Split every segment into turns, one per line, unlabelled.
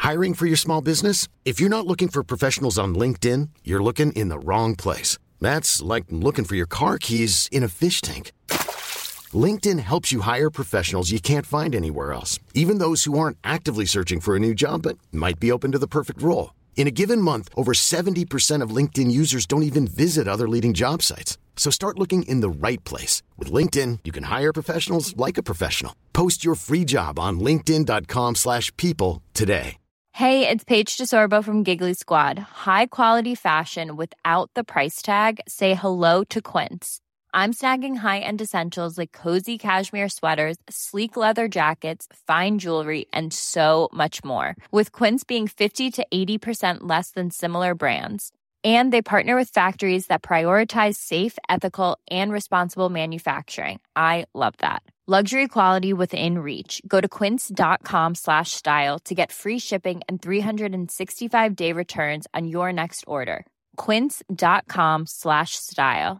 Hiring for your small business? If you're not looking for professionals on LinkedIn, you're looking in the wrong place. That's like looking for your car keys in a fish tank. LinkedIn helps you hire professionals you can't find anywhere else, even those who aren't actively searching for a new job but might be open to the perfect role. In a given month, over 70% of LinkedIn users don't even visit other leading job sites. So start looking in the right place. With LinkedIn, you can hire professionals like a professional. Post your free job on linkedin.com/people today.
Hey, it's Paige DeSorbo from Giggly Squad. High quality fashion without the price tag. Say hello to Quince. I'm snagging high-end essentials like cozy cashmere sweaters, sleek leather jackets, fine jewelry, and so much more. With Quince being 50 to 80% less than similar brands. And they partner with factories that prioritize safe, ethical, and responsible manufacturing. I love that. Luxury quality within reach. Go to quince.com/style to get free shipping and 365-day returns on your next order. Quince.com/style.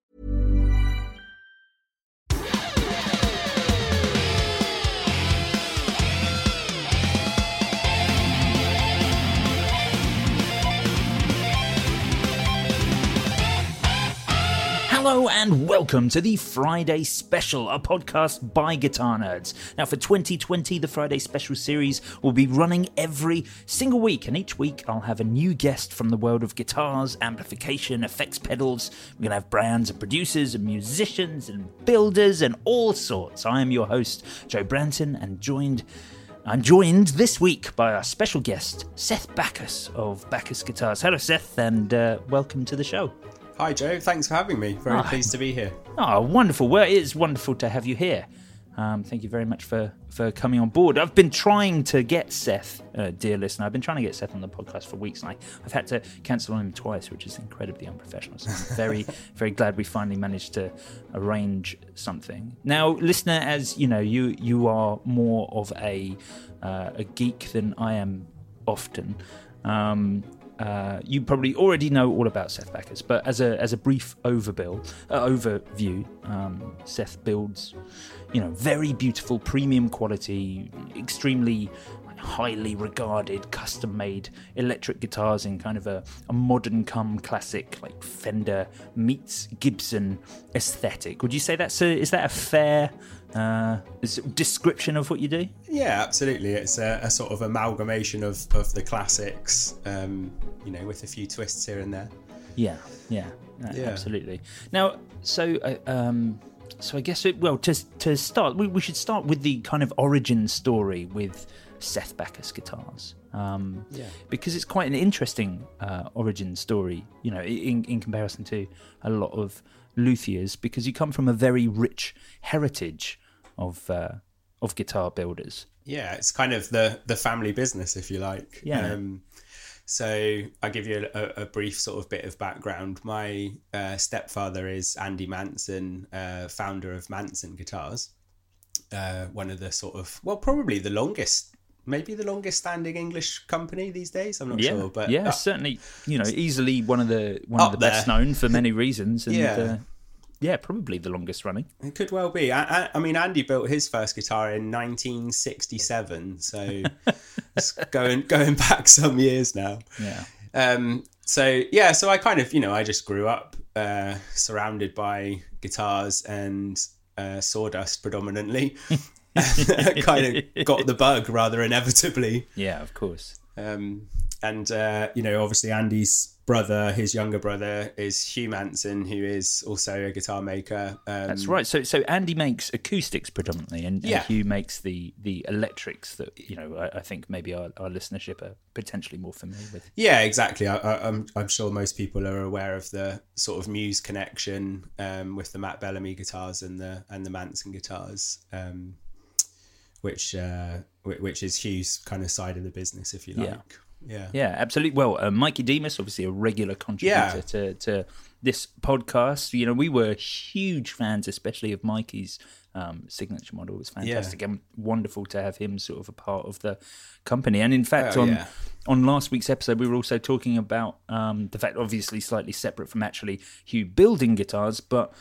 Hello and welcome to the Friday Special, a podcast by Guitar Nerds. Now for 2020, the Friday Special series will be running every single week, and each week I'll have a new guest from the world of guitars, amplification, effects pedals. We're going to have brands and producers and musicians and builders and all sorts. I am your host, Joe Branton, and I'm joined this week by our special guest, Seth Backus of Backus Guitars. Hello Seth, and welcome to the show.
Hi Joe, thanks for having me. Very pleased to be here.
Oh, wonderful. Well, it is wonderful to have you here. Thank you very much for coming on board. I've been trying to get Seth, dear listener, I've been trying to get Seth on the podcast for weeks, and I've had to cancel on him twice, which is incredibly unprofessional. So I'm very, very glad we finally managed to arrange something. Now, listener, as you know, you are more of a geek than I am often. You probably already know all about Seth Backus, but as a brief overview, Seth builds, very beautiful, premium quality, extremely highly regarded, custom-made electric guitars in kind of a modern come classic, like Fender meets Gibson aesthetic. Would you say is that a fair description of what you do?
Yeah, absolutely. It's a sort of amalgamation of the classics, with a few twists here and there. Yeah,
absolutely. Now, so I guess to start, we should start with the kind of origin story with Seth Backus Guitars, because it's quite an interesting origin story, in comparison to a lot of luthiers, because you come from a very rich heritage of guitar builders.
Yeah, it's kind of the family business, if you like.
Yeah.
So I'll give you a brief sort of bit of background. My stepfather is Andy Manson, founder of Manson Guitars, one of the sort of, probably the longest standing English company these days. I'm not sure, but
certainly, easily one of the best known for many reasons, and probably the longest running.
It could well be. I mean, Andy built his first guitar in 1967, so it's going back some years now.
Yeah.
So I kind of, I just grew up surrounded by guitars and sawdust predominantly. Kind of got the bug rather inevitably.
Yeah, of course.
Obviously Andy's brother, his younger brother, is Hugh Manson, who is also a guitar maker.
That's right. So Andy makes acoustics predominantly, and Hugh makes the electrics that I think maybe our listenership are potentially more familiar with.
Yeah, exactly. I'm sure most people are aware of the sort of Muse connection with the Matt Bellamy guitars and the Manson guitars. Which is Hugh's kind of side of the business, if you like.
Yeah, absolutely. Well, Mikey Demas, obviously a regular contributor to this podcast. We were huge fans, especially of Mikey's signature model. It was fantastic and wonderful to have him sort of a part of the company. And in fact, on last week's episode, we were also talking about the fact, obviously slightly separate from actually Hugh building guitars, but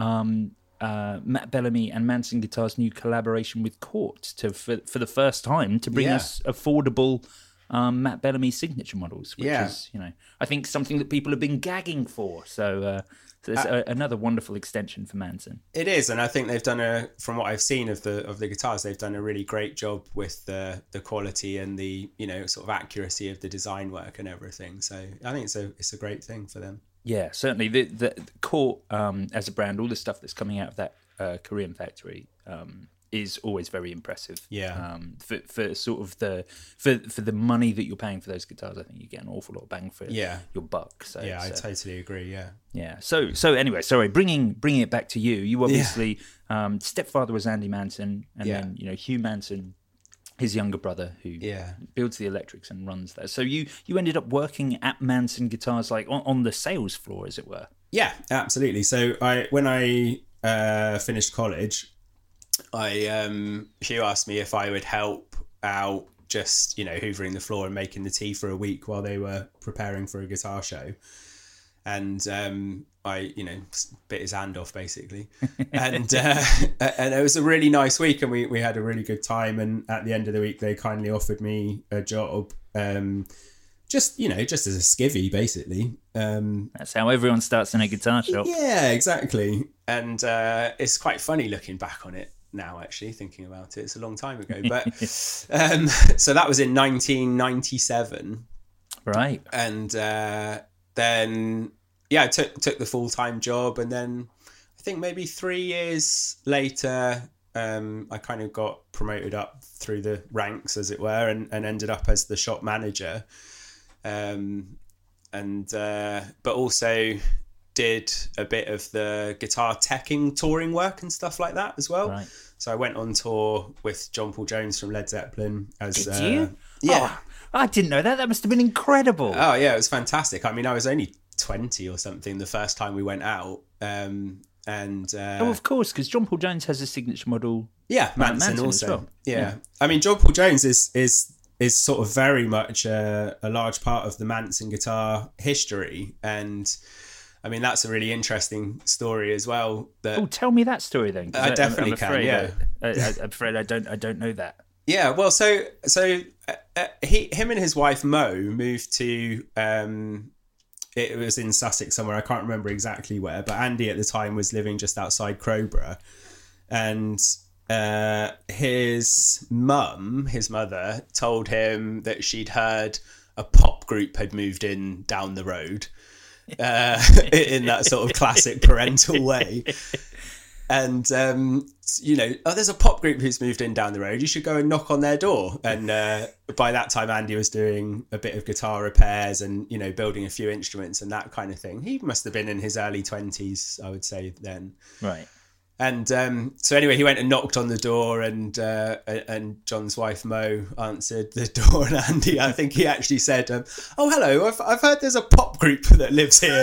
Matt Bellamy and Manson Guitars' new collaboration with Cort for the first time to bring us affordable Matt Bellamy's signature models, which is, I think something that people have been gagging for. So it's another wonderful extension for Manson.
It is, and I think they've done from what I've seen of the guitars, they've done a really great job with the quality and the sort of accuracy of the design work and everything. So I think it's a great thing for them.
Yeah, certainly. The Cort as a brand, all the stuff that's coming out of that Korean factory is always very impressive.
Yeah.
For sort of for the money that you're paying for those guitars, I think you get an awful lot of bang for your buck. So
yeah, I totally agree. Yeah.
Yeah. So anyway, sorry, bringing it back to you. You obviously stepfather was Andy Manson, and then Hugh Manson, his younger brother, who builds the electrics and runs that. So you ended up working at Manson Guitars, like on the sales floor, as it were.
Yeah, absolutely. So when I finished college, Hugh asked me if I would help out, just hoovering the floor and making the tea for a week while they were preparing for a guitar show. And I bit his hand off basically, and it was a really nice week, and we had a really good time. And at the end of the week, they kindly offered me a job, just as a skivvy basically.
That's how everyone starts in a guitar shop.
Yeah, exactly. And it's quite funny looking back on it now, actually thinking about it. It's a long time ago, but so that was in 1997,
right?
And then I took the full-time job, and then I think maybe 3 years later I kind of got promoted up through the ranks, as it were, and ended up as the shop manager, but also did a bit of the guitar teching, touring work and stuff like that as well.
Right.
So I went on tour with John Paul Jones from Led Zeppelin. Did
you?
Yeah.
Oh, I didn't know that. That must have been incredible.
Oh yeah, it was fantastic. I mean, I was only 20 or something the first time we went out.
Of course, because John Paul Jones has a signature model.
Yeah, Manson also.
As well.
Yeah. I mean, John Paul Jones is sort of very much a large part of the Manson guitar history, and I mean that's a really interesting story as well.
Tell me that story then.
I definitely can. Yeah,
I'm afraid I don't know that.
Yeah, well, so him and his wife Mo moved to. It was in Sussex somewhere. I can't remember exactly where, but Andy at the time was living just outside Crowborough, and his mother, told him that she'd heard a pop group had moved in down the road, in that sort of classic parental way. And, there's a pop group who's moved in down the road. You should go and knock on their door. And by that time, Andy was doing a bit of guitar repairs and, building a few instruments and that kind of thing. He must have been in his early 20s, I would say then.
Right.
And so anyway, he went and knocked on the door, and John's wife Mo answered the door, and Andy, I think he actually said, "Oh, hello, I've heard there's a pop group that lives here,"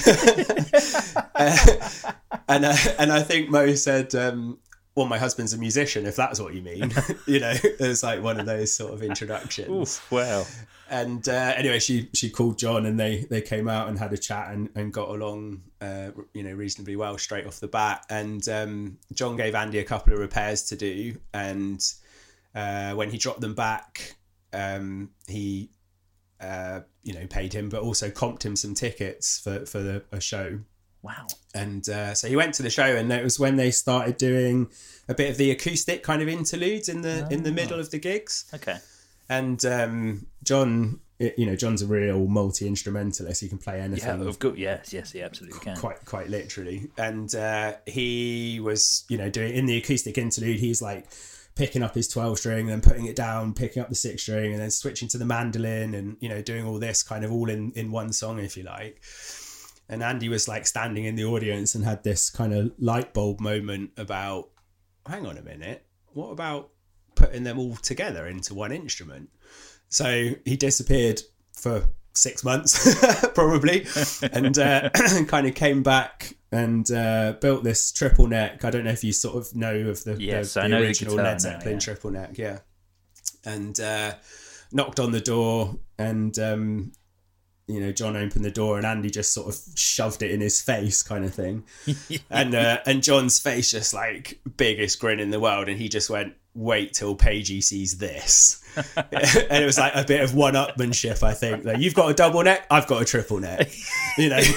and I think Mo said, "Well, my husband's a musician, if that's what you mean." It was like one of those sort of introductions.
Oof, wow.
And anyway, she called John, and they came out and had a chat and got along, reasonably well straight off the bat. And John gave Andy a couple of repairs to do, and when he dropped them back, he paid him, but also comped him some tickets for a show.
Wow. And
so he went to the show, and it was when they started doing a bit of the acoustic kind of interludes in the middle of the gigs.
Okay.
And John, John's a real multi-instrumentalist. He can play anything.
Yeah, of course. Yes, he absolutely can.
Quite literally. And he was, doing in the acoustic interlude, he's like picking up his 12-string, then putting it down, picking up the 6-string, and then switching to the mandolin, and doing all this kind of all in one song, if you like. And Andy was like standing in the audience and had this kind of light bulb moment about, hang on a minute, what about putting them all together into one instrument? So he disappeared for 6 months probably, and kind of came back and built this triple neck. I don't know if you sort of know of the original Led Zeppelin triple neck, and knocked on the door, and John opened the door, and Andy just sort of shoved it in his face, kind of thing. And John's face just like biggest grin in the world, and he just went, wait till Pagey sees this. And it was like a bit of one-upmanship, I think. Like, you've got a double neck, I've got a triple neck. You know.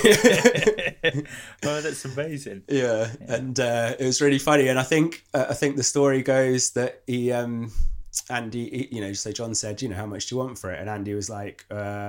Oh, that's amazing.
Yeah. And it was really funny. And I think the story goes that Andy, you know, so John said, you know, how much do you want for it? And Andy was like,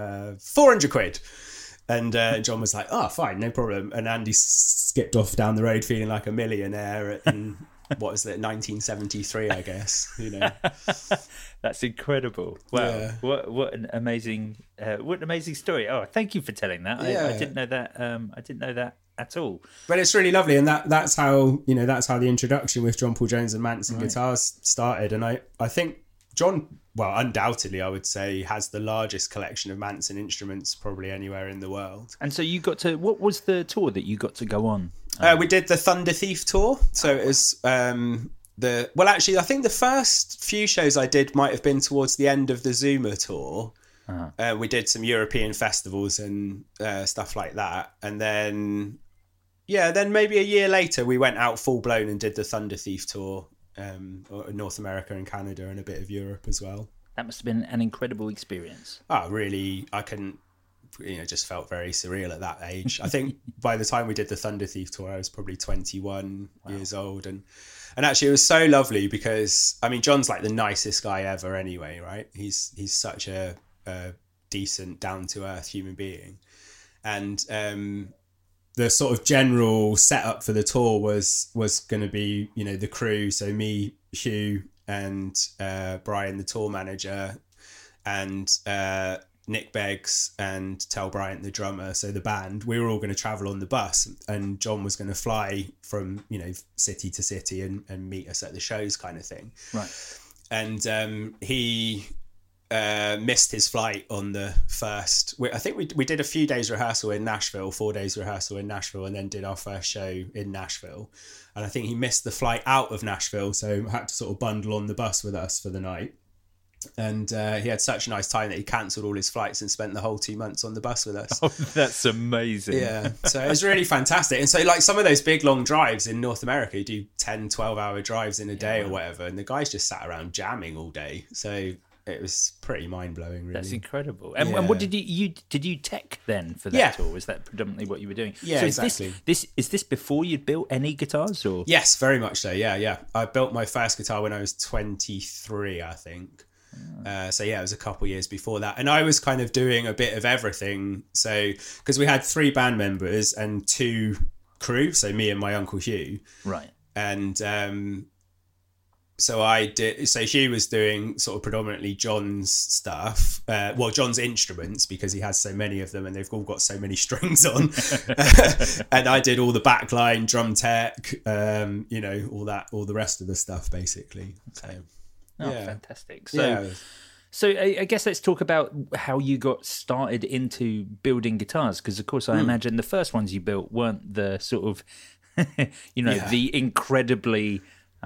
400 quid. And John was like, oh, fine, no problem. And Andy skipped off down the road feeling like a millionaire in, what was it, 1973, I guess, you know.
That's incredible. Wow. Yeah. What an amazing story. Oh, thank you for telling that. Yeah. I didn't know that. I didn't know that at all.
But it's really lovely. And that's how, you know, that's how the introduction with John Paul Jones and Manson Guitars started. And I think John, well, undoubtedly, I would say, has the largest collection of Manson instruments probably anywhere in the world.
And so you got to, what was the tour that you got to go on?
We did the Thunder Thief tour. So it was actually, I think the first few shows I did might have been towards the end of the Zuma tour. Uh-huh. We did some European festivals and stuff like that. And then maybe a year later, we went out full blown and did the Thunder Thief tour. North America and Canada and a bit of Europe as well.
That must have been an incredible experience.
Oh, really? I couldn't, you know, just felt very surreal at that age. I think by the time we did the Thunder Thief tour, I was probably 21 years old. And actually it was so lovely because, I mean, John's like the nicest guy ever anyway, right? He's such a decent, down-to-earth human being. And the sort of general setup for the tour was going to be, you know, the crew. So me, Hugh, and Brian, the tour manager, and Nick Beggs and Tel Bryant, the drummer. So the band, we were all going to travel on the bus, and John was going to fly from, you know, city to city and meet us at the shows, kind of thing.
Right.
And he missed his flight on the first. I think we did a few days rehearsal in Nashville, 4 days rehearsal in Nashville, and then did our first show in Nashville. And I think he missed the flight out of Nashville, so had to sort of bundle on the bus with us for the night. And he had such a nice time that he cancelled all his flights and spent the whole 2 months on the bus with us.
Oh, that's amazing.
Yeah, so it was really fantastic. And so like some of those big long drives in North America, you do 10, 12-hour drives in a day or whatever, and the guys just sat around jamming all day. So it was pretty mind-blowing, really.
That's incredible. And what did you tech then for that tour? Was that predominantly what you were doing?
Yeah, so exactly.
Is this before you'd built any guitars? Or
Yes, very much so, yeah. I built my first guitar when I was 23, I think. So yeah, it was a couple years before that. And I was kind of doing a bit of everything. So, because we had 3 band members and 2 crew, so me and my Uncle Hugh.
Right.
And so Hugh was doing sort of predominantly John's stuff, John's instruments, because he has so many of them and they've all got so many strings on. And I did all the backline, drum tech, you know, all the rest of the stuff basically.
Okay. Fantastic. So I guess let's talk about how you got started into building guitars, because of course I imagine the first ones you built weren't the sort of, you know, the incredibly,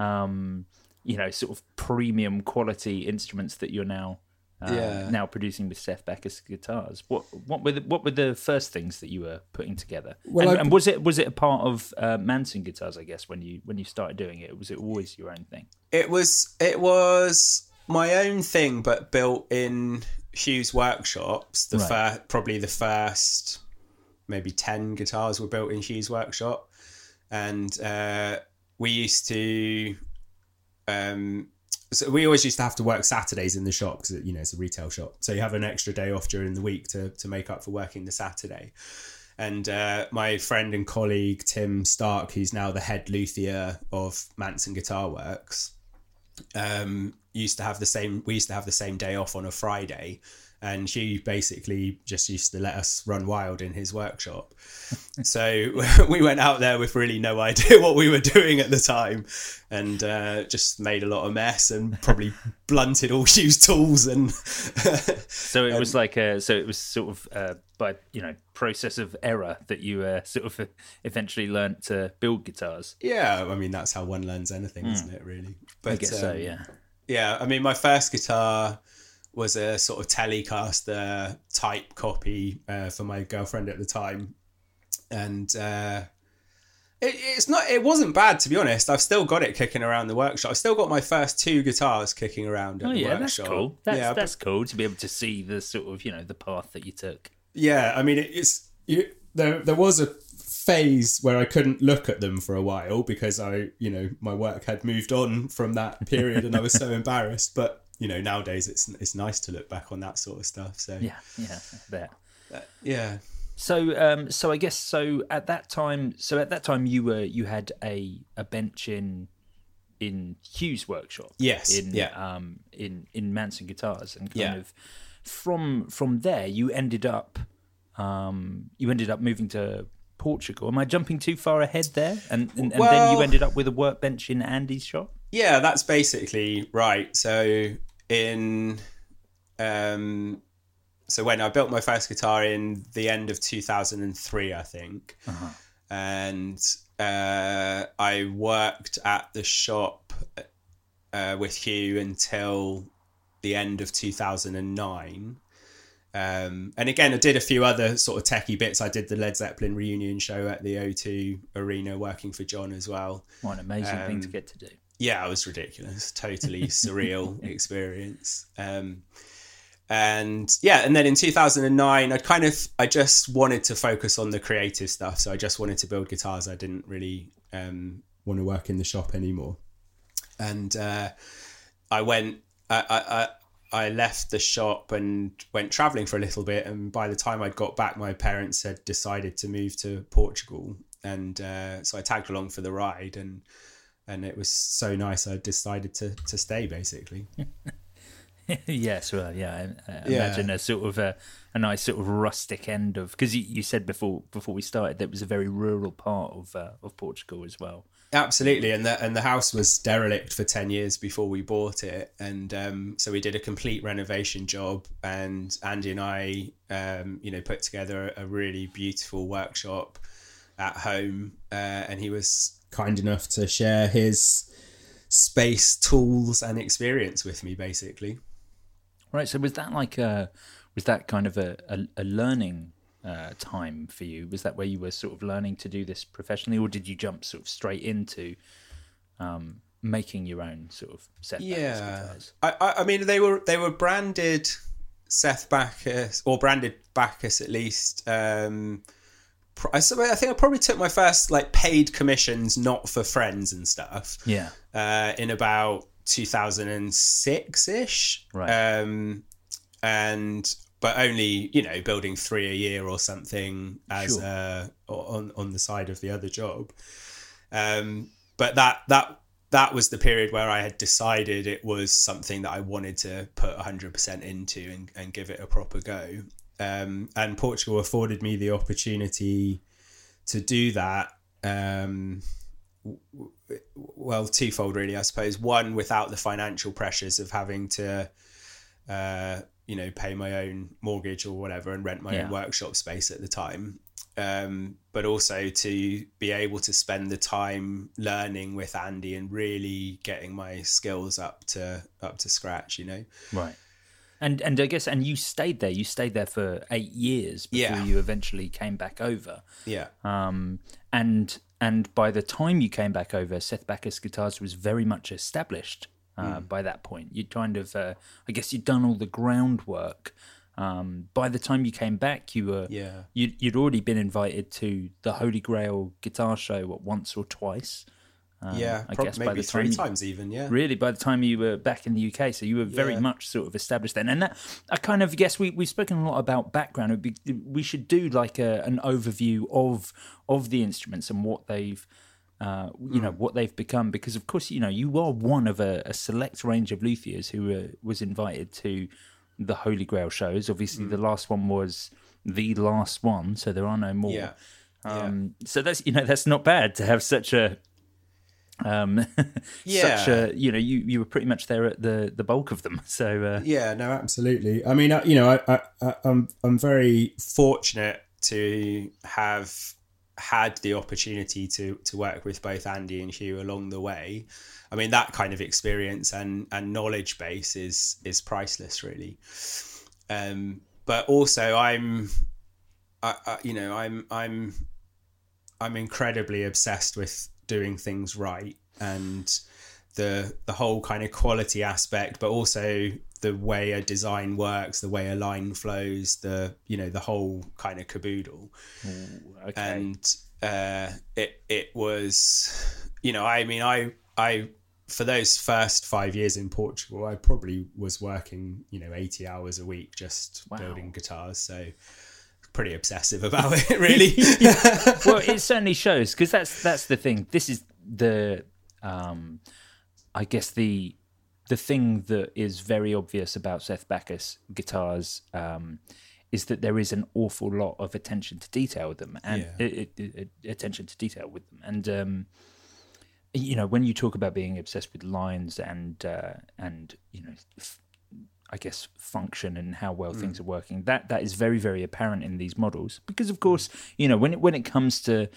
you know, sort of premium quality instruments that you're now producing with Seth Backus guitars. What were the first things that you were putting together? Well, and was it a part of Manson Guitars, I guess, when you started doing it? Was it always your own thing?
It was my own thing, but built in Hugh's workshops. Probably the first maybe 10 guitars were built in Hugh's workshop, and we used to. So we always used to have to work Saturdays in the shop because, you know, it's a retail shop. So you have an extra day off during the week to make up for working the Saturday. And my friend and colleague, Tim Stark, who's now the head luthier of Manson Guitar Works, we used to have the same day off on a Friday. And Hugh basically just used to let us run wild in his workshop. So we went out there with really no idea what we were doing at the time, and just made a lot of mess and probably blunted all Hugh's tools. And
so it was sort of by, you know, process of error that you sort of eventually learnt to build guitars.
Yeah, I mean that's how one learns anything, isn't it? Really. But
I guess so. Yeah.
Yeah, I mean my first guitar was a sort of Telecaster type copy for my girlfriend at the time, and It wasn't bad, to be honest. I've still got it kicking around the workshop. I've still got my first 2 guitars kicking around at the workshop.
That's cool. That's cool to be able to see the sort of, the path that you took.
Yeah, I mean, there was a phase where I couldn't look at them for a while because my work had moved on from that period and I was so embarrassed. But, nowadays it's nice to look back on that sort of stuff. So
yeah, I bet.
Yeah.
So, I guess at that time you had a bench in Hugh's workshop.
Yes.
In Manson Guitars, and kind of from there you ended up moving to Portugal. Am I jumping too far ahead there? And then you ended up with a workbench in Andy's shop.
Yeah, that's basically right. So So when I built my first guitar in the end of 2003, I think, and I worked at the shop with Hugh until the end of 2009. And again, I did a few other sort of techie bits. I did the Led Zeppelin reunion show at the O2 Arena working for John as well.
What an amazing thing to get to do.
Yeah, it was ridiculous. Totally surreal experience. And then in 2009, I just wanted to focus on the creative stuff. So I just wanted to build guitars. I didn't really want to work in the shop anymore. And I left the shop and went traveling for a little bit. And by the time I'd got back, my parents had decided to move to Portugal. And so I tagged along for the ride, and it was so nice. I decided to stay, basically.
Yes, well, yeah. I imagine a sort of a nice sort of rustic end of, because you said before we started that it was a very rural part of Portugal as well.
Absolutely, and the house was derelict for 10 years before we bought it, and so we did a complete renovation job, and Andy and I, put together a really beautiful workshop at home, and he was kind enough to share his space, tools, and experience with me, basically.
Right, so was that kind of a learning time for you? Was that where you were sort of learning to do this professionally, or did you jump sort of straight into making your own sort of Seth Backus guitars?
I mean, they were branded Seth Backus, or branded Backus at least. I think I probably took my first paid commissions, not for friends and stuff.
Yeah.
In about 2006-ish.
Right.
But only, building 3 a year or something as on the side of the other job. But that was the period where I had decided it was something that I wanted to put 100% into and give it a proper go. And Portugal afforded me the opportunity to do that. Well, twofold really, I suppose. One, without the financial pressures of having to, pay my own mortgage or whatever and rent my own workshop space at the time. But also to be able to spend the time learning with Andy and really getting my skills up to scratch,
Right. And I guess, and you stayed there. You stayed there for 8 years before you eventually came back over.
Yeah.
And by the time you came back over, Seth Backus Guitars was very much established by that point. You'd kind of, I guess, you'd done all the groundwork. By the time you came back, you'd already been invited to the Holy Grail Guitar Show once or twice.
I guess maybe 3 times even. Yeah,
really. By the time you were back in the UK, so you were very much sort of established then. And that, I kind of guess we've spoken a lot about background. We should do like an overview of the instruments and what they've. What they've become, because of course you are one of a select range of luthiers who was invited to the Holy Grail shows. Obviously, the last one was the last one, so there are no more. So that's not bad to have such a. You were pretty much there at the bulk of them. So
no, absolutely. I mean, I'm very fortunate to have had the opportunity to work with both Andy and Hugh along the way. I mean, that kind of experience and knowledge base is priceless, really. But also, I'm I'm incredibly obsessed with doing things right, and the whole kind of quality aspect, but also the way a design works, the way a line flows, the whole kind of caboodle.
Ooh, okay.
And it was, I for those first 5 years in Portugal, I probably was working 80 hours a week just building guitars. So pretty obsessive about it, really.
Well, it certainly shows, because that's the thing. This is the I guess the thing that is very obvious about Seth Backus guitars is that there is an awful lot of attention to detail with them, and attention to detail with them. And when you talk about being obsessed with lines and I guess function and how well things are working, that is very, very apparent in these models, because of course when it comes to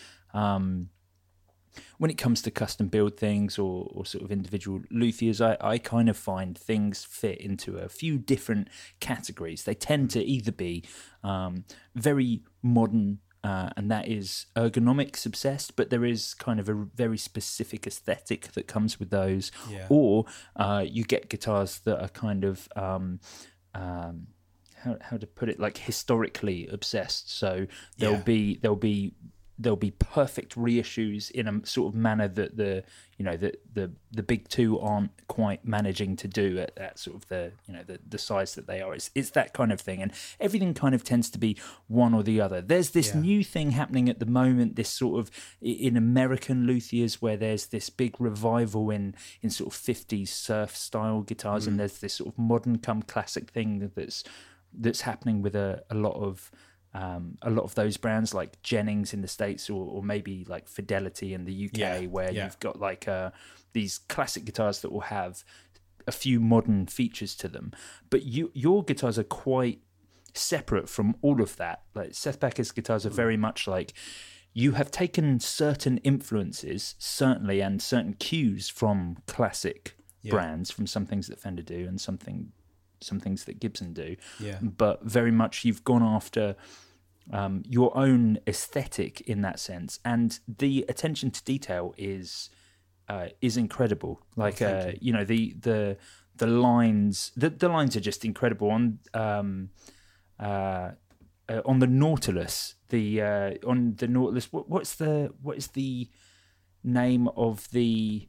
custom build things or sort of individual luthiers, I kind of find things fit into a few different categories. They tend to either be very modern, and that is ergonomics obsessed, but there is kind of a very specific aesthetic that comes with those.
Yeah.
Or you get guitars that are kind of how to put it, like historically obsessed. So there'll be perfect reissues in a sort of manner that the big two aren't quite managing to do at sort of the size that they are. It's that kind of thing, and everything kind of tends to be one or the other. There's this new thing happening at the moment, this sort of in American luthiers, where there's this big revival in sort of 50s surf style guitars, and there's this sort of modern come classic thing that's happening with a lot of those brands, like Jennings in the States, or maybe like Fidelity in the UK, where you've got like these classic guitars that will have a few modern features to them. But your guitars are quite separate from all of that. Like Seth Backus guitars are very much like, you have taken certain influences, certainly, and certain cues from classic brands, from some things that Fender do and some things that Gibson do, but very much you've gone after your own aesthetic in that sense, and the attention to detail is incredible. Like the lines, the lines are just incredible on the Nautilus. On the Nautilus, what is the name of the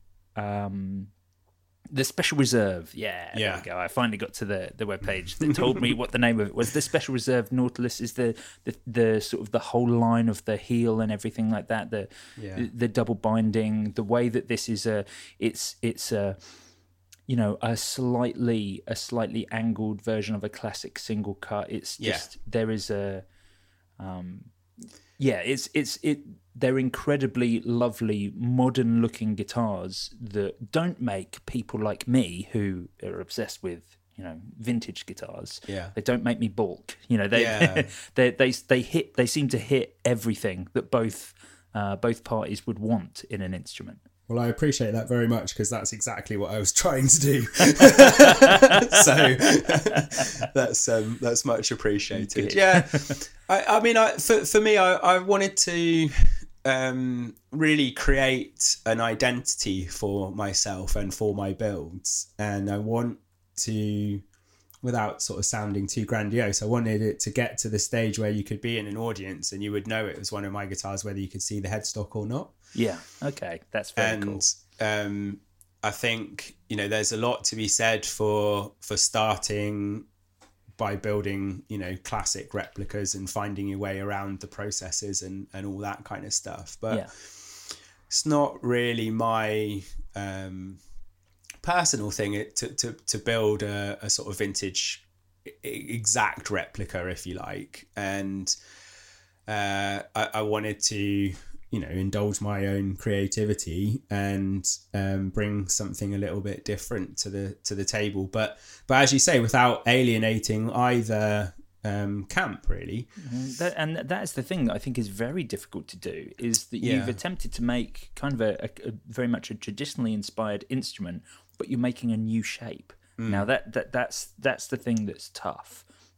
Special Reserve? There we go. I finally got to the webpage that told me what the name of it was. The Special Reserve Nautilus is the sort of the whole line of the heel and everything like that. The double binding, the way that this is it's a slightly angled version of a classic single cut. It's just there is a they're incredibly lovely, modern-looking guitars that don't make people like me, who are obsessed with, vintage guitars. Yeah, they don't make me balk. They seem to hit everything that both parties would want in an instrument.
Well, I appreciate that very much, because that's exactly what I was trying to do. So that's much appreciated. Good. Yeah, I mean, for me, I wanted to really create an identity for myself and for my builds, and I want to, without sort of sounding too grandiose, I wanted it to get to the stage where you could be in an audience and you would know it was one of my guitars, whether you could see the headstock or not. Yeah.
Okay. That's very cool.
And I think, there's a lot to be said for starting by building, classic replicas and finding your way around the processes and all that kind of stuff. But it's not really my personal thing to build a sort of vintage exact replica, if you like. And I wanted to indulge my own creativity and bring something a little bit different to the table, but as you say, without alienating either camp, really.
And that's the thing that I think is very difficult to do, is that you've attempted to make kind of a very much a traditionally inspired instrument, but you're making a new shape. Now that's the thing that's tough,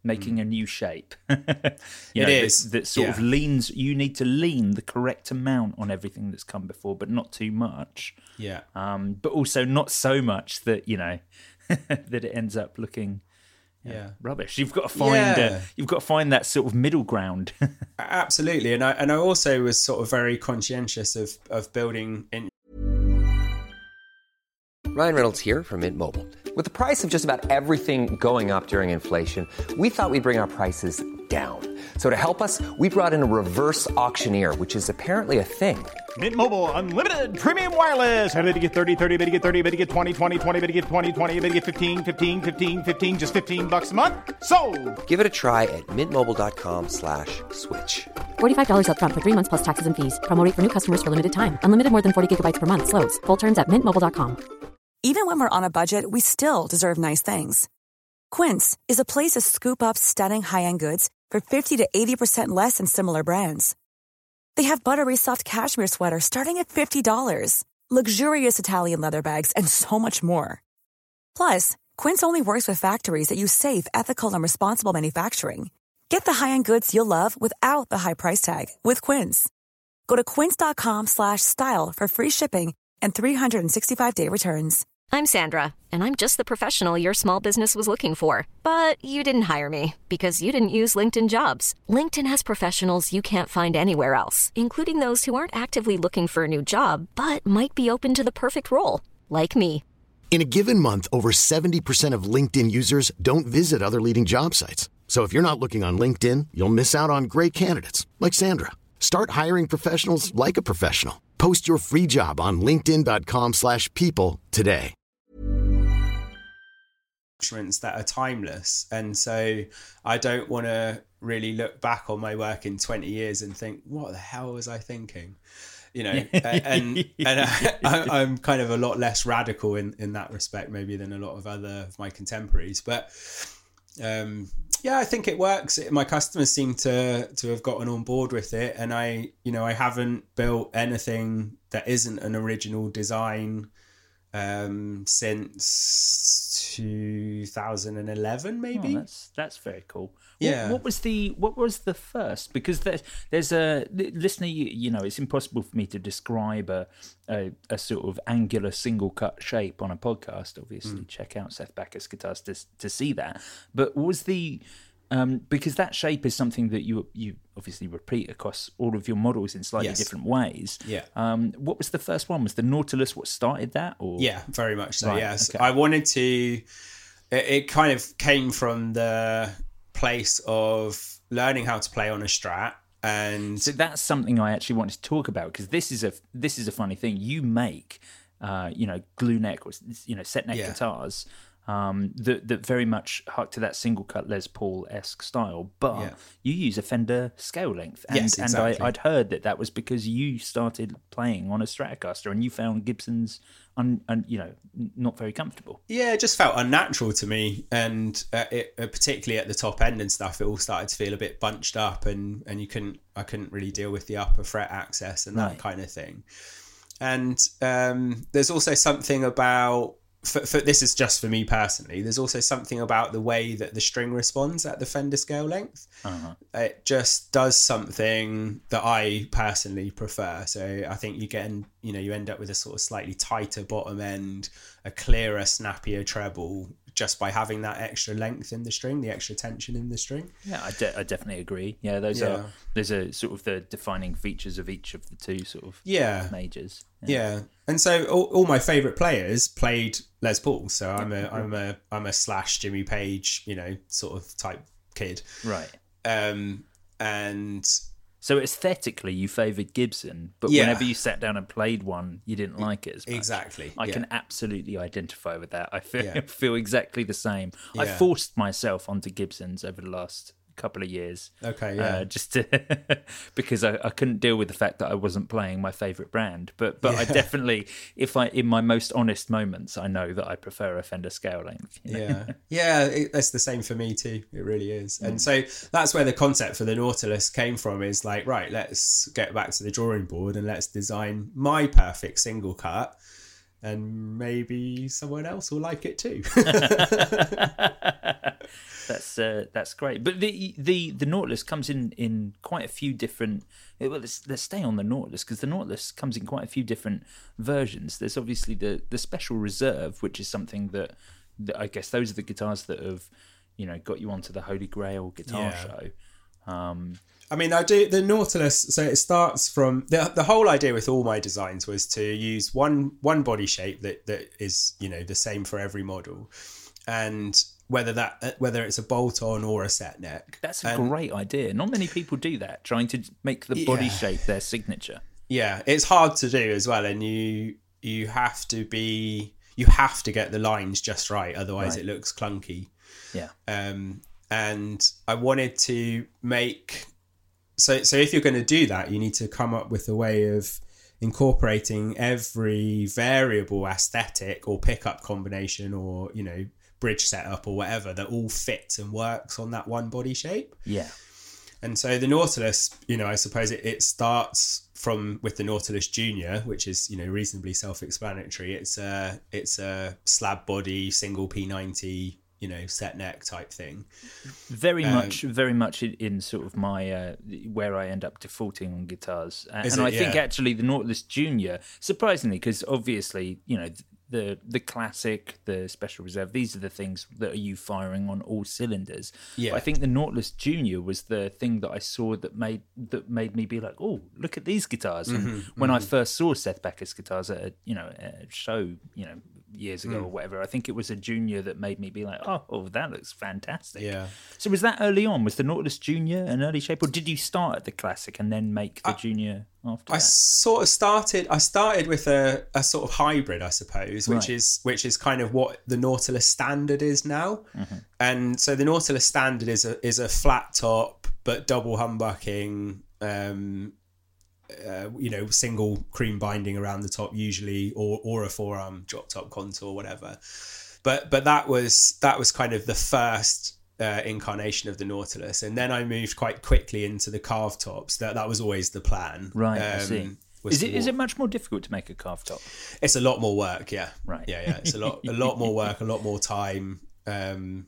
making a new shape.
It is.
That sort of leans. You need to lean the correct amount on everything that's come before, but not too much.
Yeah.
But also not so much that that it ends up looking rubbish. You've got to find that sort of middle ground.
Absolutely, and I also was sort of very conscientious of building in.
Ryan Reynolds here from Mint Mobile. With the price of just about everything going up during inflation, we thought we'd bring our prices down. So to help us, we brought in a reverse auctioneer, which is apparently a thing.
Mint Mobile Unlimited Premium Wireless. How to get 30, 30, bit to get 30, bit to get 20, 20, 20, bit to get 20, 20, bit to get 15, 15, 15, 15, just $15 a month? Sold!
Give it a try at mintmobile.com/switch.
$45 up front for 3 months plus taxes and fees. Promo rate for new customers for limited time. Unlimited more than 40 gigabytes per month. Slows full terms at mintmobile.com.
Even when we're on a budget, we still deserve nice things. Quince is a place to scoop up stunning high-end goods for 50 to 80% less than similar brands. They have buttery soft cashmere sweaters starting at $50, luxurious Italian leather bags, and so much more. Plus, Quince only works with factories that use safe, ethical, and responsible manufacturing. Get the high-end goods you'll love without the high price tag with Quince. Go to quince.com/style for free shipping and 365-day returns.
I'm Sandra, and I'm just the professional your small business was looking for. But you didn't hire me because you didn't use LinkedIn Jobs. LinkedIn has professionals you can't find anywhere else, including those who aren't actively looking for a new job, but might be open to the perfect role, like me.
In a given month, over 70% of LinkedIn users don't visit other leading job sites. So if you're not looking on LinkedIn, you'll miss out on great candidates like Sandra. Start hiring professionals like a professional. Post your free job on linkedin.com/people today.
That are timeless, and so I don't want to really look back on my work in 20 years and think, what the hell was I thinking? And I'm kind of a lot less radical in that respect maybe than a lot of other of my contemporaries, but I think it works. My customers seem to have gotten on board with it, and I haven't built anything that isn't an original design since 2011 maybe.
That's very cool.
Yeah.
What was the first? Because there's a listener. It's impossible for me to describe a sort of angular single cut shape on a podcast. Obviously, check out Seth Backus Guitars to see that. But what was the because that shape is something that you obviously repeat across all of your models in slightly different ways.
Yeah.
What was the first one? Was the Nautilus what started that? Or
yeah, very much so.
Right,
Yes,
okay.
I wanted to. It kind of came from the place of learning how to play on a Strat, and
so that's something I actually wanted to talk about, because this is a funny thing. You make glue neck or set neck guitars that very much hark to that single cut Les Paul-esque style, but you use a Fender scale length, and
yes, exactly.
I'd heard that was because you started playing on a Stratocaster and you found Gibson's not very comfortable.
Yeah, it just felt unnatural to me, and it particularly at the top end and stuff, it all started to feel a bit bunched up, and I couldn't really deal with the upper fret access and that kind of thing. And there's also something about for this is just for me personally, there's also something about the way that the string responds at the Fender scale length. It just does something that I personally prefer. So I think you end up with a sort of slightly tighter bottom end, a clearer, snappier treble, just by having that extra length in the string, the extra tension in the string.
Yeah, I definitely agree. Yeah, those are sort of the defining features of each of the two sort of majors.
Yeah, and so all my favourite players played Les Paul. So I'm a slash Jimmy Page, sort of type kid.
Right.
And
so aesthetically, you favoured Gibson, but whenever you sat down and played one, you didn't like it as much.
Exactly.
I can absolutely identify with that. I feel exactly the same.
Yeah.
I forced myself onto Gibsons over the last couple of years.
Okay, yeah.
Just to because I couldn't deal with the fact that I wasn't playing my favourite brand. But I definitely, in my most honest moments, I know that I prefer a Fender scale length.
That's the same for me too. It really is. And so that's where the concept for the Nautilus came from, is like, right, let's get back to the drawing board and let's design my perfect single cut, and maybe someone else will like it too.
That's great. But the Nautilus comes in quite a few different. Well, let's stay on the Nautilus, because the Nautilus comes in quite a few different versions. There's obviously the Special Reserve, which is something that I guess those are the guitars that have, you know, got you onto the Holy Grail guitar show.
I mean, I do the Nautilus. So it starts from the whole idea with all my designs was to use one body shape that is, you know, the same for every model, and whether it's a bolt-on or a set neck.
That's a great idea. Not many people do that, trying to make the body shape their signature.
Yeah, it's hard to do as well, and you have to get the lines just right, otherwise it looks clunky.
Yeah.
And I wanted to make so if you're going to do that, you need to come up with a way of incorporating every variable aesthetic or pickup combination or, you know, bridge setup or whatever that all fits and works on that one body shape.
Yeah.
And so the Nautilus, you know, I suppose it starts with the Nautilus Junior, which is, you know, reasonably self-explanatory. It's a slab body, single P90, you know, set neck type thing.
Very much in sort of my where I end up defaulting on guitars, and I think actually the Nautilus Junior, surprisingly, because obviously, you know, the classic, the Special Reserve, these are the things that are you firing on all cylinders. Yeah. But I think the Nautilus Junior was the thing that I saw that made me be like, oh, look at these guitars. And when I first saw Seth Becker's guitars at a show, you know, years ago or whatever, I think it was a Junior that made me be like, oh, that looks fantastic.
Yeah.
So was that early on? Was the Nautilus Junior an early shape, or did you start at the classic and then make the Junior after that?
I started with a sort of hybrid, I suppose, which is kind of what the Nautilus Standard is now. And so the Nautilus Standard is a flat top but double humbucking, you know, single cream binding around the top usually, or a forearm drop top contour, whatever. But that was kind of the first incarnation of the Nautilus, and then I moved quite quickly into the carved tops. That was always the plan.
Right, I see. Is it much more difficult to make a carved top?
It's a lot more work, yeah.
Right.
Yeah. It's a lot more work, a lot more time, and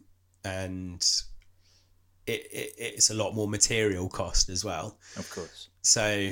it's a lot more material cost as well.
Of course.
So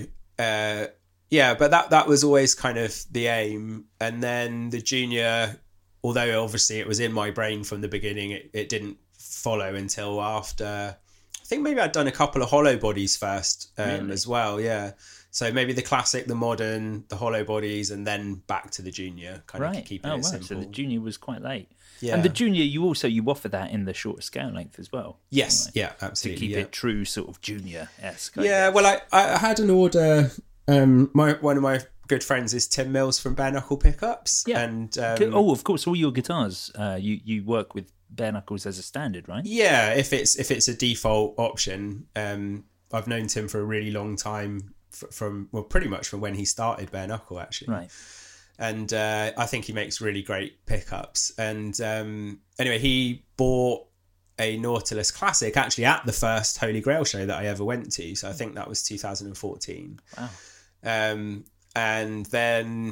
but that was always kind of the aim. And then the Junior, although obviously it was in my brain from the beginning, it didn't follow until after. I think maybe I'd done a couple of hollow bodies first as well. Yeah. So maybe the classic, the modern, the hollow bodies, and then back to the Junior, kind of keeping it simple.
So the Junior was quite late.
Yeah.
And the Junior, you offer that in the shorter scale length as well.
Yes, yeah, absolutely.
To keep it true, sort of Junior-esque.
Yeah, well, I had an order. One of my good friends is Tim Mills from Bare Knuckle Pickups.
Yeah.
And
of course, all your guitars, you work with Bare Knuckles as a standard, right?
Yeah, if it's a default option. I've known Tim for a really long time, pretty much from when he started Bare Knuckle, actually.
Right.
And I think he makes really great pickups. And anyway, he bought a Nautilus Classic actually at the first Holy Grail show that I ever went to. So I think that was 2014.
Wow.
And then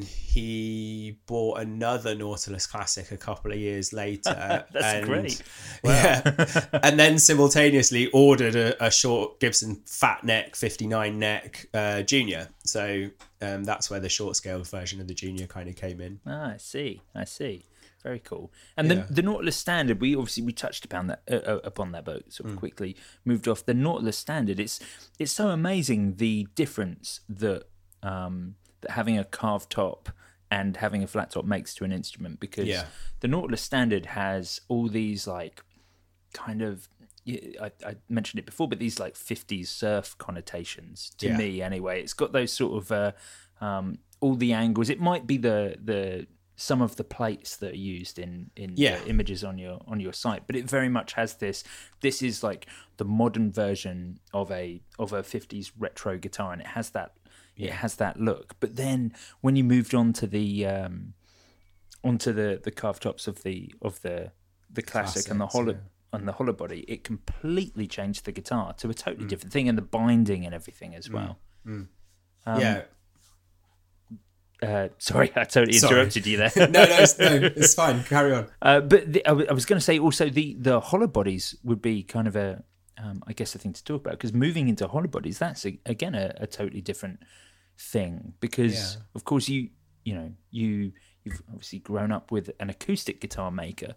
he bought another Nautilus Classic a couple of years later.
That's great.
Wow. Yeah. And then simultaneously ordered a short Gibson fat neck 59 neck Junior. So that's where the short scale version of the Junior kind of came in.
I see. Very cool. And then the Nautilus Standard, we touched upon that boat sort of quickly, moved off. The Nautilus Standard, it's so amazing the difference that that having a carved top and having a flat top makes to an instrument, because the Nautilus Standard has all these like kind of, I mentioned it before, but these like 50s surf connotations to me anyway. It's got those sort of all the angles. It might be the some of the plates that are used in the images on your site, but it very much has this is like the modern version of a 50s retro guitar, and it has that look. But then when you moved on to the carved tops of the classic and the hollow body, it completely changed the guitar to a totally different thing, and the binding and everything as well. Sorry, I totally interrupted you there.
No, it's fine. Carry on.
But I was going to say also the hollow bodies would be kind of a thing to talk about, because moving into hollow bodies, that's again a totally different thing, because of course you've obviously grown up with an acoustic guitar maker.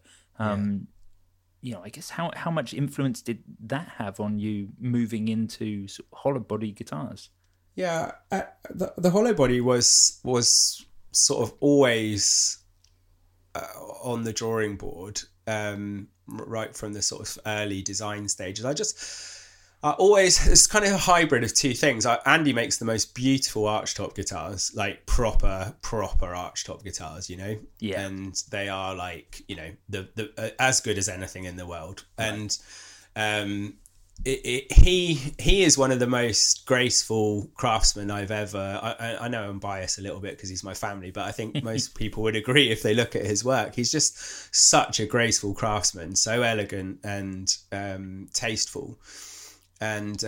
I guess how much influence did that have on you moving into sort of hollow body guitars?
Yeah, the hollow body was sort of always on the drawing board, right from the sort of early design stages. It's kind of a hybrid of two things. Andy makes the most beautiful archtop guitars, like proper archtop guitars,
Yeah.
And they are like, the as good as anything in the world. Right. And he is one of the most graceful craftsmen I've ever. I know I'm biased a little bit because he's my family, but I think most people would agree if they look at his work. He's just such a graceful craftsman, so elegant and tasteful. And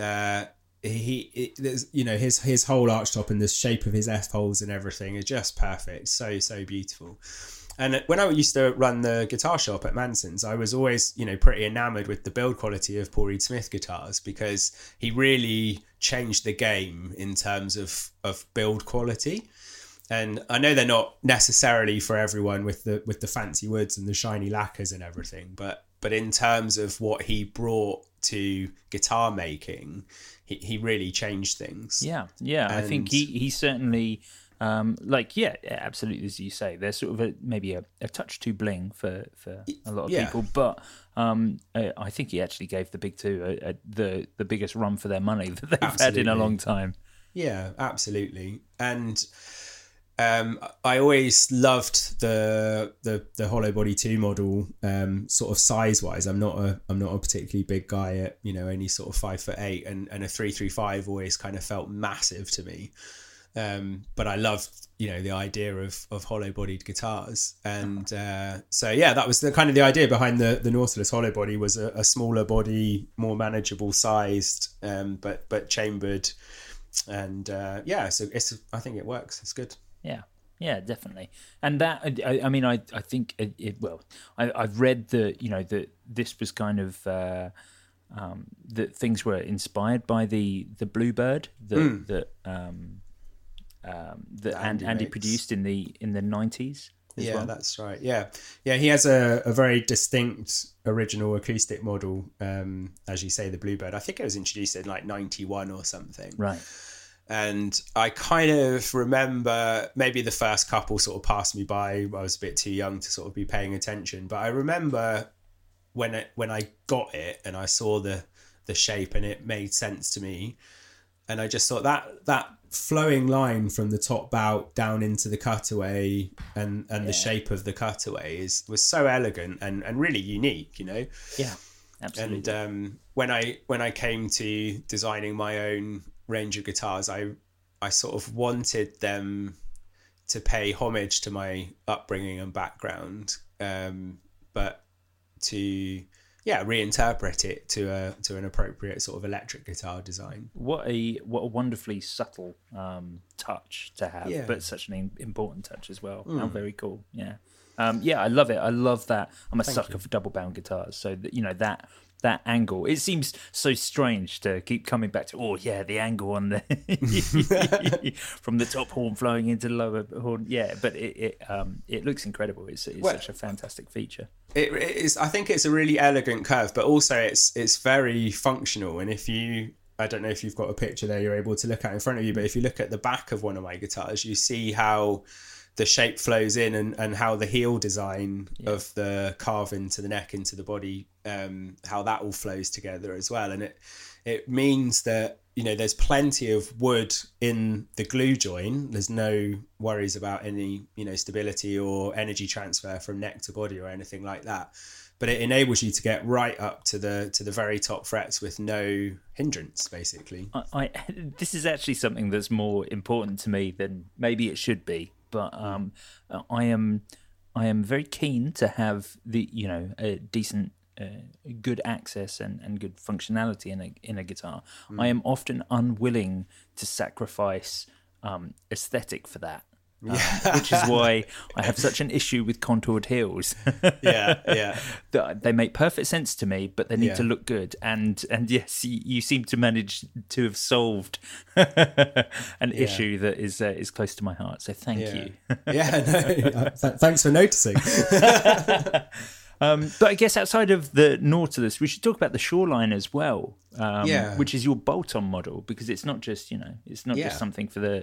his whole archtop and the shape of his F-holes and everything are just perfect, so beautiful. And when I used to run the guitar shop at Manson's, I was always pretty enamored with the build quality of Paul Reed Smith guitars, because he really changed the game in terms of build quality. And I know they're not necessarily for everyone with the fancy woods and the shiny lacquers and everything, but in terms of what he brought to guitar making, he really changed things.
Yeah. And I think he certainly, absolutely, as you say, there's sort of maybe a touch too bling for a lot of people, but I think he actually gave the Big Two the biggest run for their money that they've had in a long time.
Yeah, absolutely. And I always loved the Hollow Body 2 model, sort of size wise. I'm not a particularly big guy at only sort of 5'8", and a 335 always kind of felt massive to me. But I loved the idea of hollow bodied guitars, and that was the kind of the idea behind the Nautilus Hollow Body, was a smaller body, more manageable sized, but chambered, and so I think it works. It's good.
Yeah, definitely. And that, I think I've read that this was kind of that things were inspired by the Bluebird that Andy produced in the 90s.
Yeah, that's right. Yeah. He has a very distinct original acoustic model, as you say, the Bluebird. I think it was introduced in like 91 or something.
Right.
And I kind of remember maybe the first couple sort of passed me by. I was a bit too young to sort of be paying attention. But I remember when I got it and I saw the shape and it made sense to me. And I just thought that flowing line from the top bout down into the cutaway and the shape of the cutaway was so elegant and really unique,
Yeah, absolutely.
And when I came to designing my own range of guitars, I sort of wanted them to pay homage to my upbringing and background, but to reinterpret it to an appropriate sort of electric guitar design.
What a wonderfully subtle touch to have, but such an important touch as well. How very cool. Yeah. I love it. I love that. I'm a sucker for double bound guitars, so that that angle. It seems so strange to keep coming back to, the angle on the from the top horn flowing into the lower horn. Yeah, but it looks incredible. It's such a fantastic feature.
It is. I think it's a really elegant curve, but also it's very functional. And I don't know if you've got a picture there you're able to look at in front of you, but if you look at the back of one of my guitars, you see how the shape flows in and how the heel design of the carve into the neck, into the body, how that all flows together as well. And it means that, there's plenty of wood in the glue joint. There's no worries about any, stability or energy transfer from neck to body or anything like that. But it enables you to get right up to the very top frets with no hindrance, basically.
This is actually something that's more important to me than maybe it should be. But I am very keen to have a decent, good access and good functionality in a guitar. I am often unwilling to sacrifice aesthetic for that. which is why I have such an issue with contoured heels.
Yeah.
They make perfect sense to me, but they need to look good. And yes, you seem to manage to have solved an issue that is close to my heart. So thank you.
Thanks for noticing.
But I guess outside of the Nautilus, we should talk about the Shoreline as well, which is your bolt-on model, because it's not just just something for the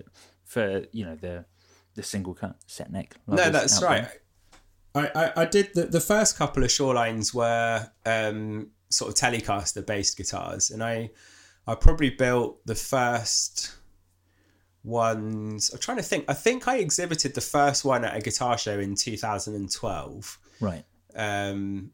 single cut set neck.
No, that's right. I did the first couple of Shorelines were sort of Telecaster based guitars, and I probably built the first ones. I'm trying to think. I think I exhibited the first one at a guitar show in 2012.
Right.
And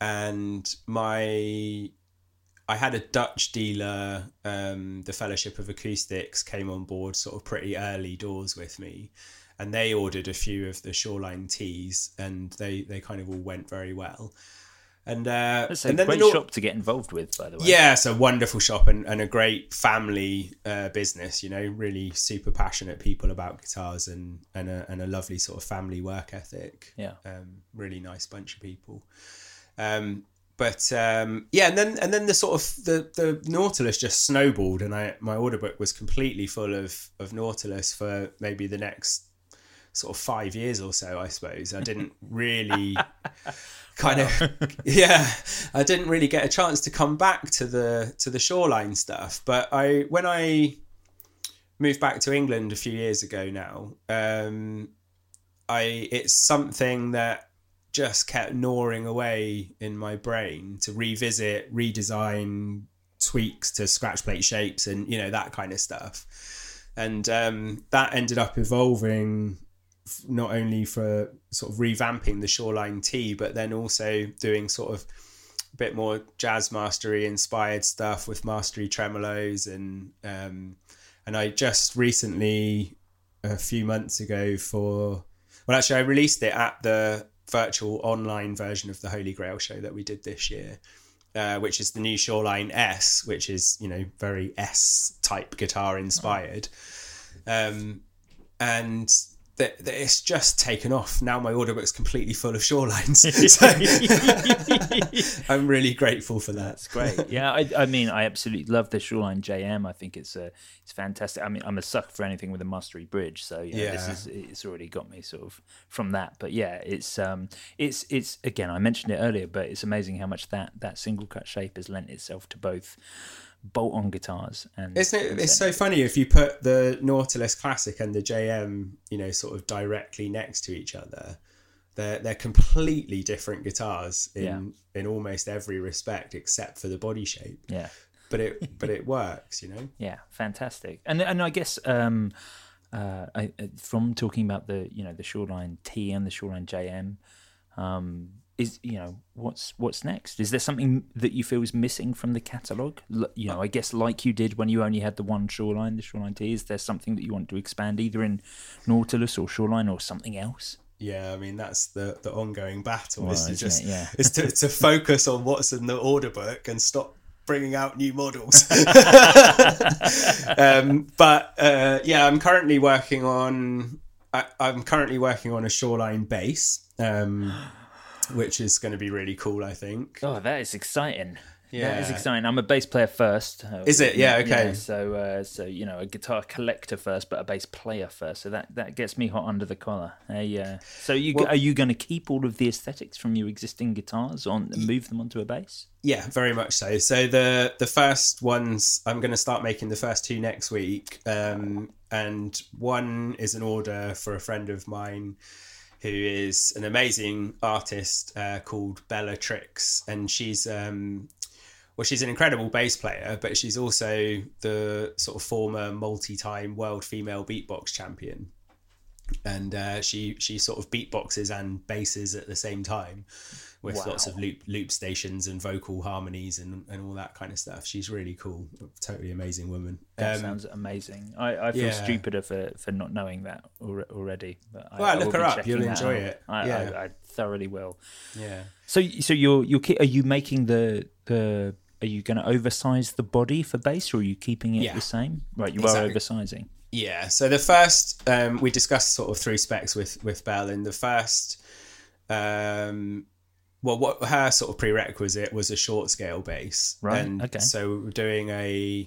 I had a Dutch dealer, the Fellowship of Acoustics, came on board sort of pretty early doors with me, and they ordered a few of the Shoreline Ts, and they kind of all went very well. And
that's a
and then
great shop to get involved with, by the way.
Yeah, it's a wonderful shop and a great family business. Really super passionate people about guitars and a lovely sort of family work ethic.
Yeah,
really nice bunch of people. And then the sort of the Nautilus just snowballed, and my order book was completely full of Nautilus for maybe the next sort of 5 years or so, I suppose. I didn't really I didn't really get a chance to come back to the Shoreline stuff. But when I moved back to England a few years ago now, it's something that just kept gnawing away in my brain to revisit, redesign, tweaks to scratch plate shapes and that kind of stuff. And that ended up evolving not only for sort of revamping the Shoreline T, but then also doing sort of a bit more jazz mastery inspired stuff with mastery tremolos. And I just recently, a few months ago I released it at the virtual online version of the Holy Grail show that we did this year, which is the new Shoreline S, which is, very S type guitar inspired. And that it's just taken off. Now my order book's completely full of Shorelines. So I'm really grateful for that.
That's great. Yeah, I mean, I absolutely love the Shoreline JM. I think it's fantastic. I mean, I'm a sucker for anything with a mastery bridge, so it's already got me sort of from that. But yeah, it's again, I mentioned it earlier, but it's amazing how much that single cut shape has lent itself to both bolt-on guitars and
it's so funny if you put the Nautilus Classic and the JM sort of directly next to each other. They're completely different guitars in almost every respect except for the body shape. But it works.
Yeah, fantastic. And I guess from talking about the Shoreline T and the Shoreline JM, is what's next? Is there something that you feel is missing from the catalogue? I guess like you did when you only had the one Shoreline, the Shoreline T. Is there something that you want to expand either in Nautilus or Shoreline or something else?
Yeah, I mean that's the ongoing battle is to focus on what's in the order book and stop bringing out new models. I'm currently working on a Shoreline bass. Which is going to be really cool, I think.
Oh, that is exciting. Yeah, that is exciting. I'm a bass player first.
Is it? Yeah, okay.
Yeah, so a guitar collector first, but a bass player first. So that gets me hot under the collar. Are you going to keep all of the aesthetics from your existing guitars and move them onto a bass?
Yeah, very much so. So the first ones, I'm going to start making the first two next week. And one is an order for a friend of mine who is an amazing artist called Bellatrix, and she's an incredible bass player, but she's also the sort of former multi-time world female beatbox champion, and she sort of beatboxes and basses at the same time with lots of loop stations and vocal harmonies and all that kind of stuff. She's really cool, totally amazing woman.
That sounds amazing. I feel stupider for not knowing that already. But
look her up. You'll enjoy it.
I thoroughly will.
Yeah.
So you're are you making are you going to oversize the body for bass, or are you keeping it the same? Right, you are oversizing.
Yeah. So the first, we discussed sort of 3 specs with Belle. In the first, what her sort of prerequisite was a short scale bass.
Right.
And
okay.
so we're doing a,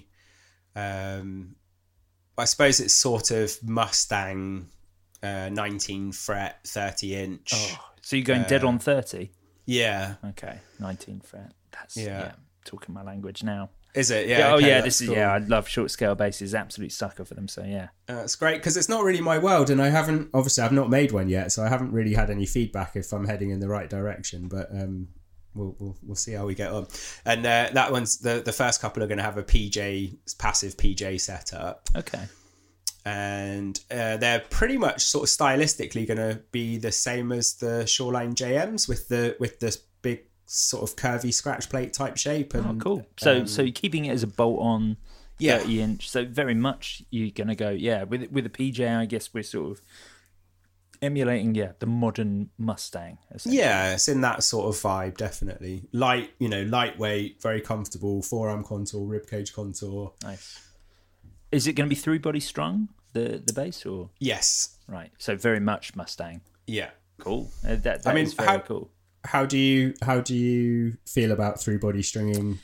I suppose it's sort of Mustang, 19 fret, 30 inch.
Oh, so you're going dead on 30?
Yeah.
Okay. 19 fret. That's
Yeah.
talking my language now.
Is it? Yeah.
Yeah,
okay,
this
that's
is
cool.
I love short scale basses. Absolute sucker for them. So yeah.
It's great because it's not really my world, and I've not made one yet, so I haven't really had any feedback if I'm heading in the right direction. But we'll see how we get on. And that one's the first couple are going to have a passive PJ setup.
Okay.
And they're pretty much sort of stylistically going to be the same as the Shoreline JMs with this big sort of curvy scratch plate type shape. And,
cool. So you're keeping it as a bolt-on 30 inch. So very much you're going to go, with a PJ, I guess we're sort of emulating, the modern Mustang.
Yeah, it's in that sort of vibe, definitely. Lightweight, very comfortable, forearm contour, ribcage contour.
Nice. Is it going to be through body strung, the bass, or?
Yes.
Right. So very much Mustang.
Yeah.
Cool. That is very cool.
How do you feel about through body stringing?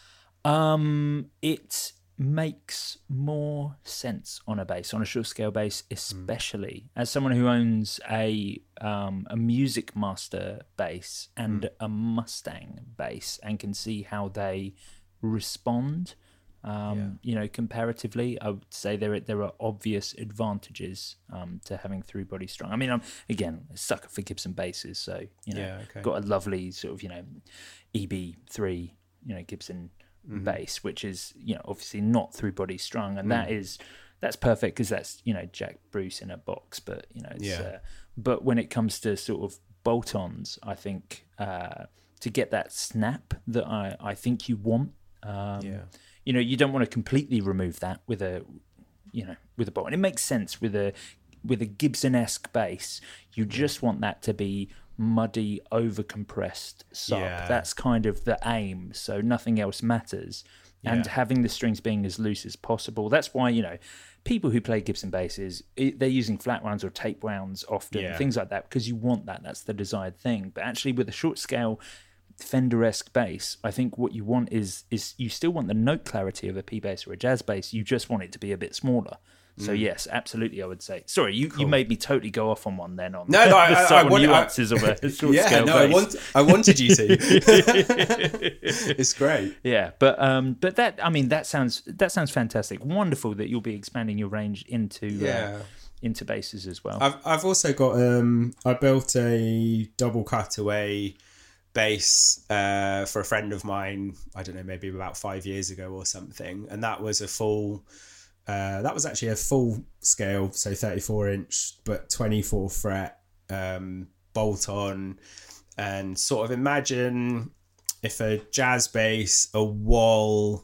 It makes more sense on a bass, on a short scale bass, especially as someone who owns a Music Master bass and a Mustang bass and can see how they respond. Comparatively, I would say there are obvious advantages to having through body strung. I mean, I'm again a sucker for Gibson basses, so got a lovely sort of EB3 Gibson bass, which is obviously not through body strung, and that's perfect because that's Jack Bruce in a box. But but when it comes to sort of bolt-ons, I think to get that snap that I think you want. You don't want to completely remove that with a bolt. And it makes sense with a Gibson-esque bass. You just want that to be muddy, over-compressed sub.
Yeah.
That's kind of the aim. So nothing else matters. And having the strings being as loose as possible. That's why, people who play Gibson basses, they're using flat wounds or tape wounds often, things like that, because you want that. That's the desired thing. But actually with a short scale Fender-esque bass, I think what you want is you still want the note clarity of a P bass or a jazz bass. You just want it to be a bit smaller. So yes, absolutely, I would say. Sorry, you made me totally go off on one then. On the subtle nuances of a short scale bass.
I wanted you to. It's great.
Yeah, but that sounds fantastic. Wonderful that you'll be expanding your range into basses as well.
I've also got I built a double cutaway bass for a friend of mine, I don't know, maybe about 5 years ago or something, and that was actually a full scale, so 34 inch but 24 fret bolt on, and sort of imagine if a jazz bass, a wall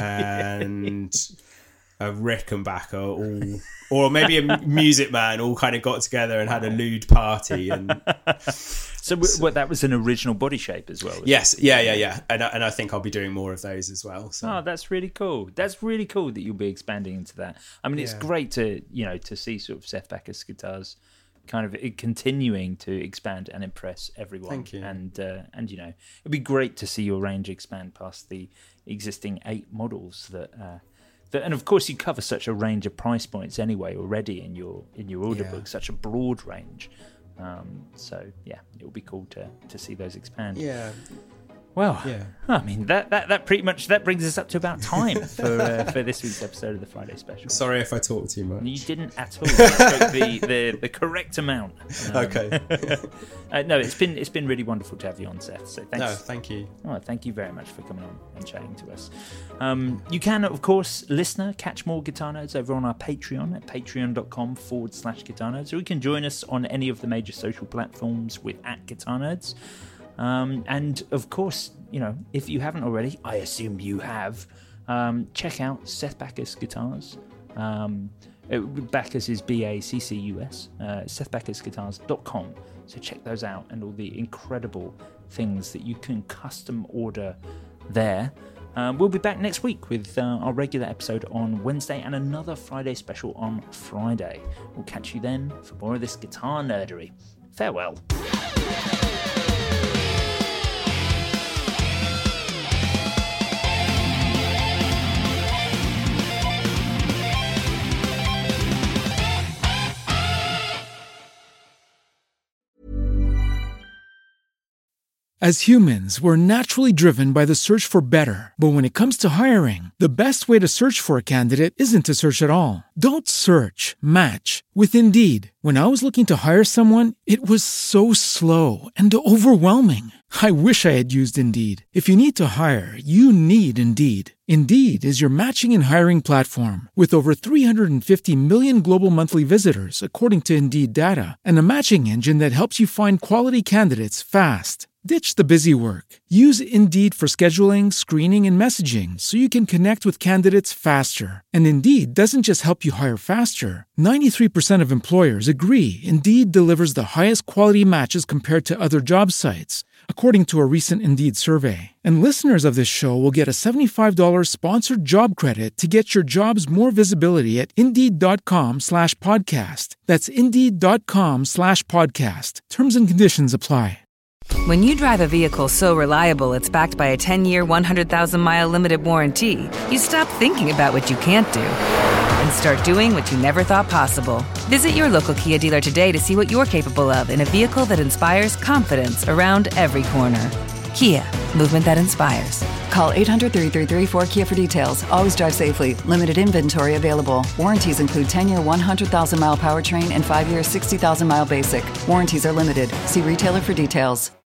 and a Rickenbacker or maybe a Music Man all kind of got together and had a lewd party. And
so that was an original body shape as well?
Yes, yeah. And I think I'll be doing more of those as well. So.
Oh, that's really cool. That's really cool that you'll be expanding into that. I mean, it's great to see sort of Seth Backus guitars kind of continuing to expand and impress everyone.
Thank you.
And it'd be great to see your range expand past the existing 8 models and of course you cover such a range of price points anyway already in your order book, such a broad range. So it will be cool to see those expand.
Yeah.
Well, I mean that pretty much brings us up to about time for this week's episode of the Friday Special.
Sorry if I talk too much.
You didn't at all. You spoke the correct amount.
Okay.
No, it's been really wonderful to have you on, Seth. So thanks.
No, thank you.
Oh, thank you very much for coming on and chatting to us. You can, of course, listener, catch more Guitar Nerds over on our Patreon at patreon.com/Guitar Nerds, or you can join us on any of the major social platforms with @Guitar Nerds. And of course, if you haven't already, I assume you have, check out Seth Backus Guitars. Backus is BACCUS, SethBackusGuitars.com. So check those out and all the incredible things that you can custom order there. We'll be back next week with our regular episode on Wednesday and another Friday special on Friday. We'll catch you then for more of this guitar nerdery. Farewell.
As humans, we're naturally driven by the search for better. But when it comes to hiring, the best way to search for a candidate isn't to search at all. Don't search, match with Indeed. When I was looking to hire someone, it was so slow and overwhelming. I wish I had used Indeed. If you need to hire, you need Indeed. Indeed is your matching and hiring platform with over 350 million global monthly visitors, according to Indeed data, and a matching engine that helps you find quality candidates fast. Ditch the busy work. Use Indeed for scheduling, screening, and messaging so you can connect with candidates faster. And Indeed doesn't just help you hire faster. 93% of employers agree Indeed delivers the highest quality matches compared to other job sites, according to a recent Indeed survey. And listeners of this show will get a $75 sponsored job credit to get your jobs more visibility at Indeed.com/podcast. That's Indeed.com/podcast. Terms and conditions apply.
When you drive a vehicle so reliable it's backed by a 10-year, 100,000-mile limited warranty, you stop thinking about what you can't do and start doing what you never thought possible. Visit your local Kia dealer today to see what you're capable of in a vehicle that inspires confidence around every corner. Kia, movement that inspires.
Call 800-333-4KIA for details. Always drive safely. Limited inventory available. Warranties include 10-year 100,000-mile powertrain and 5-year 60,000-mile basic. Warranties are limited. See retailer for details.